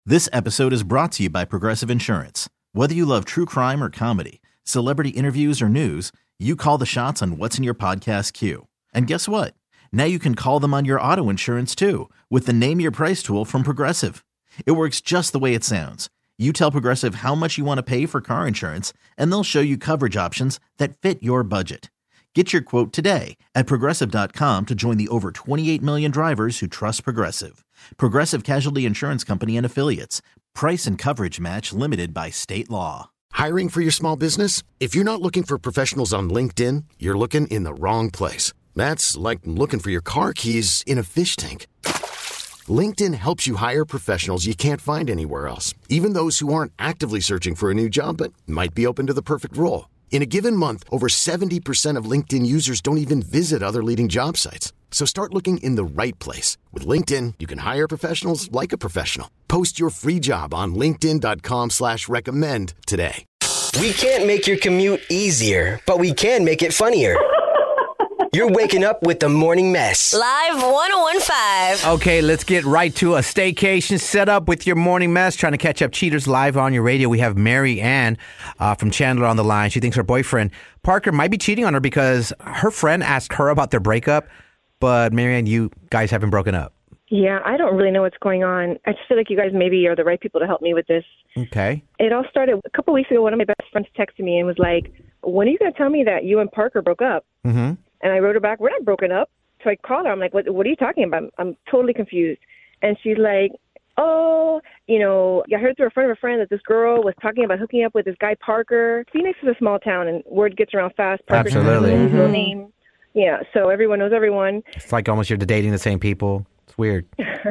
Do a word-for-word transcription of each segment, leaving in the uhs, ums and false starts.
This episode is brought to you by Progressive Insurance. Whether you love true crime or comedy, celebrity interviews or news, you call the shots on what's in your podcast queue. And guess what? Now you can call them on your auto insurance too with the Name Your Price tool from Progressive. It works just the way it sounds. You tell Progressive how much you want to pay for car insurance, and they'll show you coverage options that fit your budget. Get your quote today at Progressive dot com to join the over twenty-eight million drivers who trust Progressive. Progressive Casualty Insurance Company and Affiliates. Price and coverage match limited by state law. Hiring for your small business? If you're not looking for professionals on LinkedIn, you're looking in the wrong place. That's like looking for your car keys in a fish tank. LinkedIn helps you hire professionals you can't find anywhere else, even those who aren't actively searching for a new job but might be open to the perfect role. In a given month, over seventy percent of LinkedIn users don't even visit other leading job sites. So start looking in the right place. With LinkedIn, you can hire professionals like a professional. Post your free job on linkedin dot com slash recommend today. We can't make your commute easier, but we can make it funnier. You're waking up with the Morning Mess. Live one oh one point five. Okay, let's get right to a staycation setup with your Morning Mess. Trying to catch up cheaters live on your radio. We have Mary Ann uh, from Chandler on the line. She thinks her boyfriend, Parker, might be cheating on her because her friend asked her about their breakup. But Mary Ann, you guys haven't broken up. Yeah, I don't really know what's going on. I just feel like you guys maybe are the right people to help me with this. Okay. It all started a couple weeks ago. One of my best friends texted me and was like, when are you going to tell me that you and Parker broke up? Mm-hmm. And I wrote her back, we're not broken up. So I called her. I'm like, what, what are you talking about? I'm, I'm totally confused. And she's like, oh, you know, I heard through a friend of a friend that this girl was talking about hooking up with this guy, Parker. Phoenix is a small town, and word gets around fast. Parker's Absolutely. his real Mm-hmm. name. Yeah, so everyone knows everyone. It's like almost you're dating the same people. It's weird.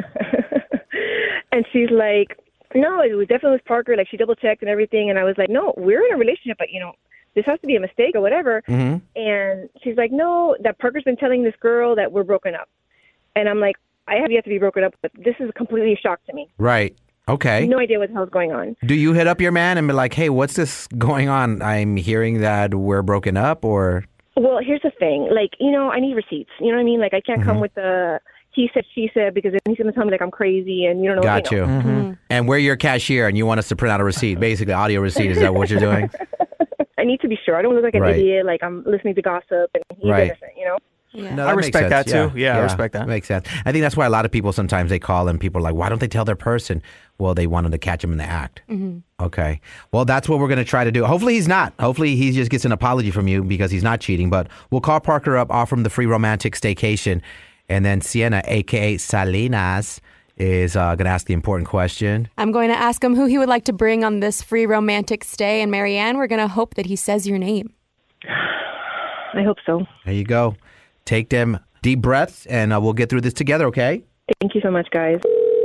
And she's like, no, it was definitely with Parker. Like, she double-checked and everything. And I was like, no, we're in a relationship, but, you know, this has to be a mistake or whatever. Mm-hmm. And she's like, no, that Parker's been telling this girl that we're broken up. And I'm like, I have yet to be broken up, but this is completely a shock to me. Right. Okay. No idea what the hell's going on. Do you hit up your man and be like, hey, what's this going on? I'm hearing that we're broken up, or... Well, here's the thing. Like, you know, I need receipts. You know what I mean? Like, I can't mm-hmm. come with the he said, she said, because then he's going to tell me, like, I'm crazy and you don't know. Got you. you. Know. Mm-hmm. And we're your cashier and you want us to print out a receipt, basically, audio receipt. Is that what you're doing? I need to be sure. I don't look like an right. idiot, like I'm listening to gossip and he's right. innocent, you know? Yeah. No, I respect that, too. Yeah, yeah, I respect that. Makes sense. I think that's why a lot of people, sometimes they call and people are like, why don't they tell their person? Well, they wanted to catch him in the act. Mm-hmm. Okay. Well, that's what we're going to try to do. Hopefully he's not. Hopefully he just gets an apology from you because he's not cheating. But we'll call Parker up, offer him the free romantic staycation. And then Sienna, a k a. Salinas, is uh, going to ask the important question. I'm going to ask him who he would like to bring on this free romantic stay. And Mary Ann, we're going to hope that he says your name. I hope so. There you go. Take them deep breaths, and uh, we'll get through this together, okay? Thank you so much, guys.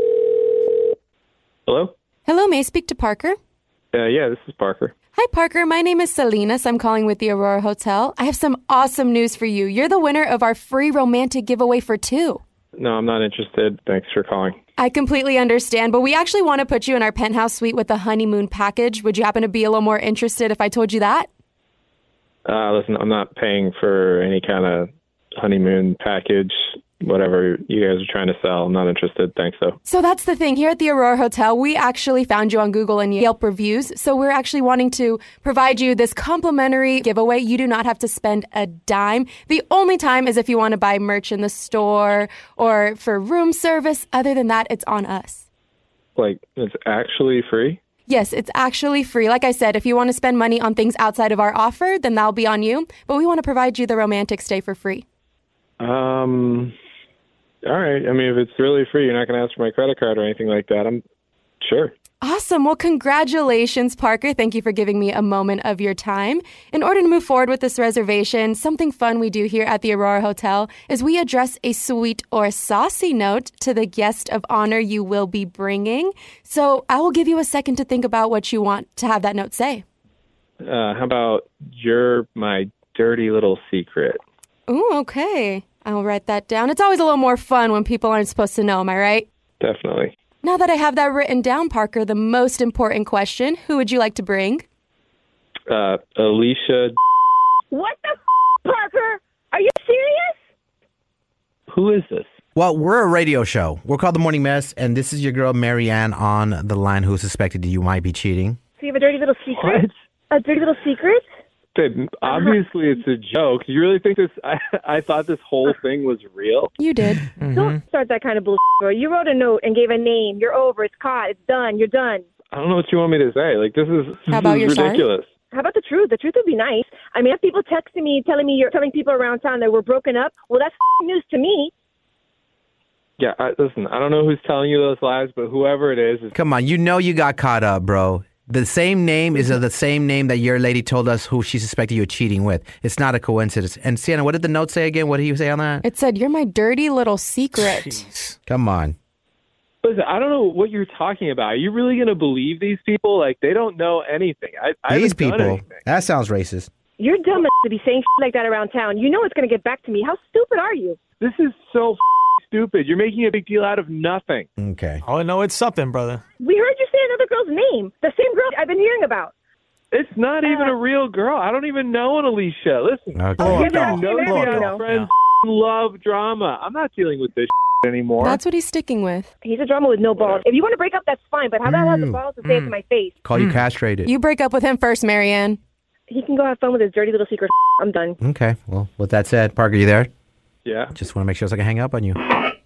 Hello? Hello, may I speak to Parker? Uh, yeah, this is Parker. Hi, Parker. My name is Salinas. I'm calling with the Aurora Hotel. I have some awesome news for you. You're the winner of our free romantic giveaway for two. No, I'm not interested. Thanks for calling. I completely understand, but we actually want to put you in our penthouse suite with the honeymoon package. Would you happen to be a little more interested if I told you that? Uh, listen, I'm not paying for any kind of honeymoon package, whatever you guys are trying to sell. I'm not interested. Thanks, though. So that's the thing. Here at the Aurora Hotel, we actually found you on Google and Yelp reviews. So we're actually wanting to provide you this complimentary giveaway. You do not have to spend a dime. The only time is if you want to buy merch in the store or for room service. Other than that, it's on us. Like, it's actually free? Yes, it's actually free. Like I said, if you want to spend money on things outside of our offer, then that'll be on you. But we want to provide you the romantic stay for free. Um, all right. I mean, if it's really free, you're not going to ask for my credit card or anything like that. I'm sure. Awesome. Well, congratulations, Parker. Thank you for giving me a moment of your time. In order to move forward with this reservation, something fun we do here at the Aurora Hotel is we address a sweet or saucy note to the guest of honor you will be bringing. So I will give you a second to think about what you want to have that note say. Uh, how about you're my dirty little secret? Ooh, okay. I'll write that down. It's always a little more fun when people aren't supposed to know, am I right? Definitely. Now that I have that written down, Parker, the most important question, who would you like to bring? Uh, Alicia. What the f***, Parker? Are you serious? Who is this? Well, we're a radio show. We're called The Morning Mess, and this is your girl, Marianne, on the line who suspected you might be cheating. So you have a dirty little secret? What? A dirty little secret? Babe, obviously it's a joke. You really think this? I, I thought this whole thing was real. You did. Mm-hmm. Don't start that kind of bullshit, bro. You wrote a note and gave a name. You're over. It's caught. It's done. You're done. I don't know what you want me to say. Like, this is, this How about is you're ridiculous. Sorry? How about the truth? The truth would be nice. I mean, if people texting me, telling me you're telling people around town that we're broken up, well, that's news to me. Yeah, I, listen, I don't know who's telling you those lies, but whoever it is. is Come on, you know you got caught up, bro. The same name is the same name that your lady told us who she suspected you were cheating with. It's not a coincidence. And Sienna, what did the note say again? What did he say on that? It said, you're my dirty little secret. Jeez. Come on. Listen, I don't know what you're talking about. Are you really going to believe these people? Like, they don't know anything. I, I these haven't done people, anything. That sounds racist. You're dumb to be saying shit like that around town. You know it's going to get back to me. How stupid are you? This is so stupid. You're making a big deal out of nothing. Okay. Oh, no, it's something, brother. We heard you say another girl's name. The same girl I've been hearing about. It's not uh, even a real girl. I don't even know an Alicia. Listen. Okay. Oh, I yeah, know yeah, my yeah, yeah. friends yeah. love drama. I'm not dealing with this anymore. That's what he's sticking with. He's a drama with no balls. If you want to break up, that's fine, but how about have the balls to say it to my face? Call you castrated. You break up with him first, Marianne. He can go have fun with his dirty little secret. I'm done. Okay. Well, with that said, Parker, you there? Yeah. Just want to make sure so I can hang up on you.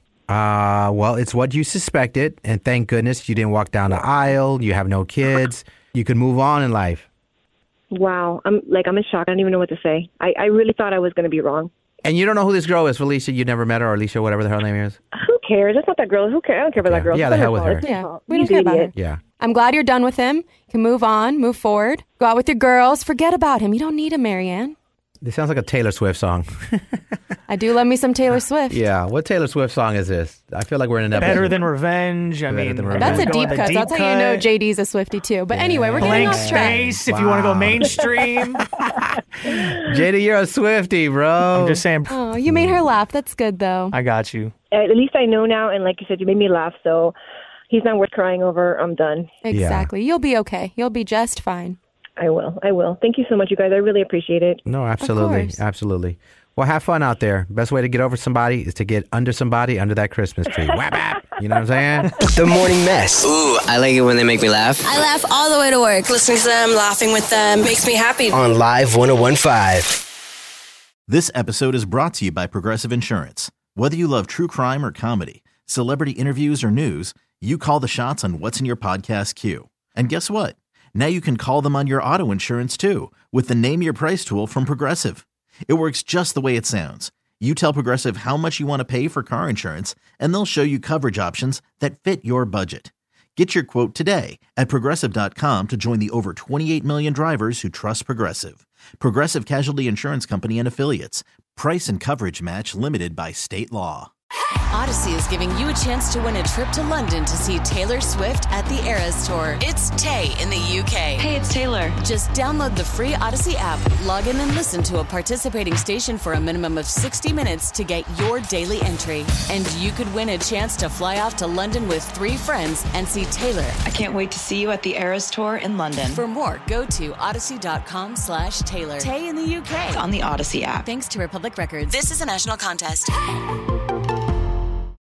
Uh, well, it's what you suspected, and thank goodness you didn't walk down the aisle. You have no kids. You can move on in life. Wow. I'm like, I'm in shock. I don't even know what to say. I, I really thought I was going to be wrong. And you don't know who this girl is, Felicia. You never met her, or Alicia, whatever the her name is. Who cares? It's not that girl. Who cares? I don't care about Yeah. that girl. Yeah, It's the not hell with fault. her. It's Yeah, fault. we You don't care about idiot. her. Yeah. I'm glad you're done with him. You can move on, move forward. Go out with your girls. Forget about him. You don't need him, Marianne. This sounds like a Taylor Swift song. I do love me some Taylor Swift. Yeah. What Taylor Swift song is this? I feel like we're in an episode. Better Than Revenge. I Better mean, Than Revenge. That's a Go deep on the cut. deep That's how you know cut. J D's a Swiftie too. But anyway, we're getting Blank off track. Space, if you want to go mainstream. J D, you're a Swiftie, bro. I'm just saying. Oh, you made her laugh. That's good though. I got you. At least I know now, and like you said, you made me laugh, so he's not worth crying over. I'm done. Exactly. You'll be okay. You'll be just fine. I will. I will. Thank you so much, you guys. I really appreciate it. No, absolutely. course. Absolutely. Well, have fun out there. Best way to get over somebody is to get under somebody under that Christmas tree. Whap, whap. You know what I'm saying? The Morning Mess. Ooh, I like it when they make me laugh. I laugh all the way to work. Listening to them, laughing with them makes me happy. On Live one oh one point five. This episode is brought to you by Progressive Insurance. Whether you love true crime or comedy, celebrity interviews or news, you call the shots on what's in your podcast queue. And guess what? Now you can call them on your auto insurance too with the Name Your Price tool from Progressive. It works just the way it sounds. You tell Progressive how much you want to pay for car insurance, and they'll show you coverage options that fit your budget. Get your quote today at Progressive dot com to join the over twenty-eight million drivers who trust Progressive. Progressive Casualty Insurance Company and Affiliates. Price and coverage match limited by state law. Odyssey is giving you a chance to win a trip to London to see Taylor Swift at the Eras Tour. It's Tay in the U K. Hey, it's Taylor. Just download the free Odyssey app, log in and listen to a participating station for a minimum of sixty minutes to get your daily entry. And you could win a chance to fly off to London with three friends and see Taylor. I can't wait to see you at the Eras Tour in London. For more, go to odyssey.com slash Taylor. Tay in the U K. It's on the Odyssey app. Thanks to Republic Records. This is a national contest.